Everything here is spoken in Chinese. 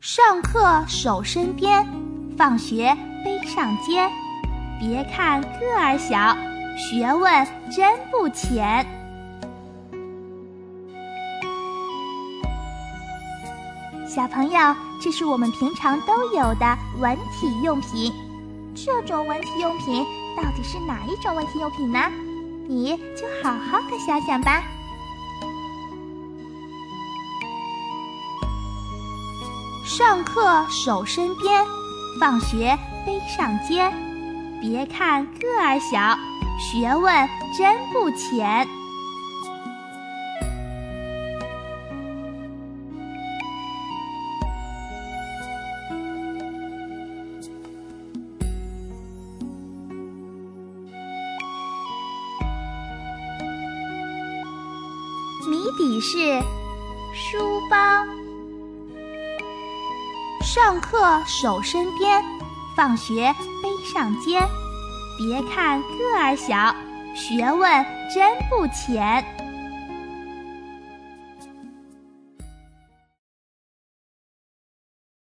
上课手身边，放学背上肩。别看个儿小，学问真不浅。小朋友，这是我们平常都有的文体用品。这种文体用品到底是哪一种文体用品呢？你就好好的想想吧。上课手身边，放学背上肩。别看个儿小，学问真不浅。谜底是书包。上课手身边，放学背上肩。别看个儿小，学问真不浅。